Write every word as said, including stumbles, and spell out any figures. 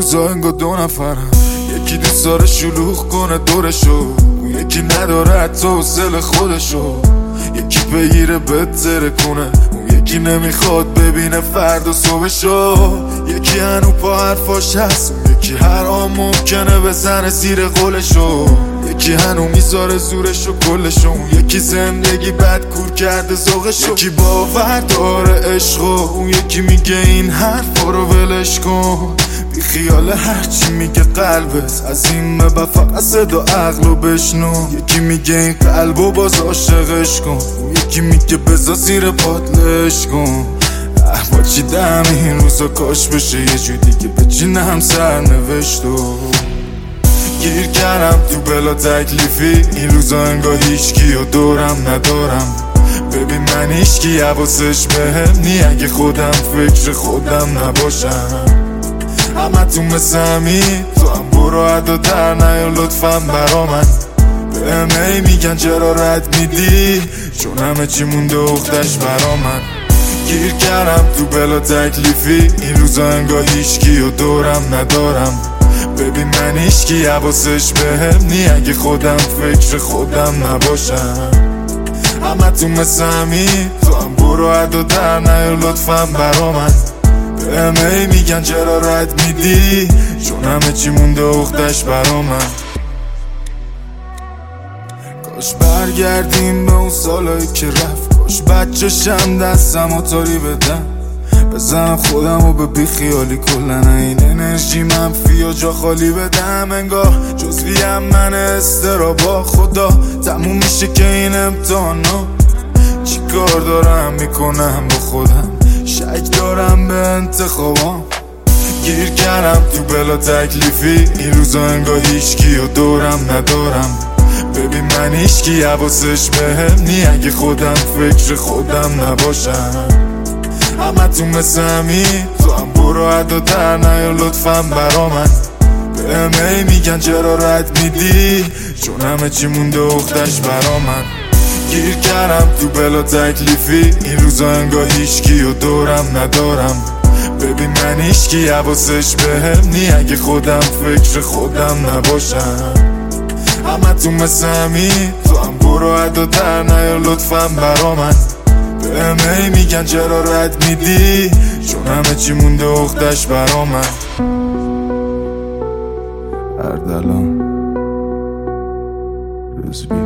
روزا انگار دو نفرم، یکی دوست داره شلوغ کنه دورشو، اون یکی نداره حتی حوصله خودشو، یکی بگیره بتره کنه، اون یکی نمیخواد ببینه فردا صبحشو، یکی هنو پا حرفاش هست، اون یکی هر آن ممکنه بزنه زیر قولشو، یکی هنو میذاره زورشو کلشو، اون یکی زندگی بد کور کرده ذوقشو، یکی باور داره عشقو، اون یکی میگه این حرفا رو ولش کن، بی خیال هرچی میگه قلبت، از این به بعد فقط صدا عقلو بشنو، یکی میگه این قلبو باز عاشقش کن، اون یکی میگه بذار زیر پاتلش کن. با چیدم این روزا کاش بشه یه جو دیگه بچینم سرنوشتو، گیر کردم تو بلا تکلیفی، این روزا انگار هیچکی و دورم ندارم، ببین من هیچکی حواسش بهم نی، اگه خودم فکر خودم نباشم، همه تو مثل همین، تو هم برو عدا در نیا لطفا برا من، بهم ای میگن چرا رد میدی، چون همه چی مونده اختش برا من، گیر کردم تو بلا تکلیفی، این روزا انگار هیچکی و دورم ندارم، ببین من هیچکی حواسش بهم نی، اگه خودم فکر خودم نباشم، همه تو مثل همین، تو هم برو عدا در نیا لطفا برا من، بهم ای میگن چرا رد میدی، چون همه چی مونده اختش برا من. کاش برگردیم به اون سالایی که رفت، کاش بچه‌شم دستم و تاری بدم، بزنم خودم و به بی خیالی کلن این انرژی منفی و جا خالی بدم، انگار جزویم من استرابا، خدا تموم میشه که این امتحانا، چی کار دارم میکنم با خودم، شک دارم به انتخابام، گیر کردم تو بلا تکلیفی، این روزا انگار هیچکی و دورم ندارم، ببین من هیچکی حواسش بهم نی، اگه خودم فکر خودم نباشم، همه تو مثل همین، تو هم برو عدا در نیا لطفا برا من، بهم ای میگن چرا رد میدی، چون همه چی مونده اختش برا من، گیر کردم تو بلا تکلیفی، این روزا انگار هیچکی و دورم ندارم، ببین من هیچکی حواسش بهم نی، اگه خودم فکر خودم نباشم، همه تو مثل همین، تو هم برو عدا در نیا لطفا برا من، بهم ای میگن چرا رد میدی، چون همه چی مونده اختش برا من. اردلان رزبی